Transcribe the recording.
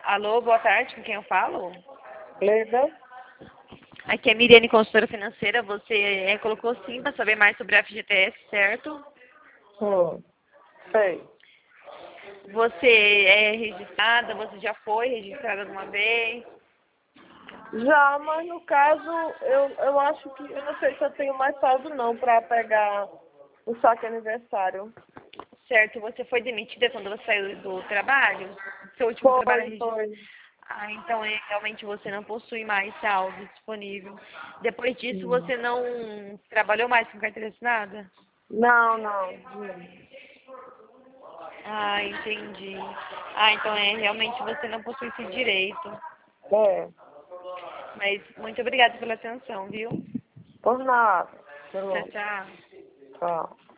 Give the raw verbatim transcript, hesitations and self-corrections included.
Alô, boa tarde, com quem eu falo? Leda? Aqui é Miriane, consultora financeira. Você é, colocou sim para saber mais sobre a F G T S, certo? Hum, sei. Você é registrada, você já foi registrada alguma vez? Já, mas no caso, eu, eu acho que, eu não sei se eu tenho mais saldo não para pegar o saque aniversário. Certo, você foi demitida quando você saiu do trabalho? Seu último trabalho é Foi, registrado? foi. Ah, então é, realmente você não possui mais saldo disponível. Depois disso, Hum. você não trabalhou mais com carteira assinada? Não, não. Hum. Ah, entendi. Ah, então é, realmente você não possui esse direito. É, Mas muito obrigada pela atenção, viu? por nada. Tchau, Pelo, tchau. tchau.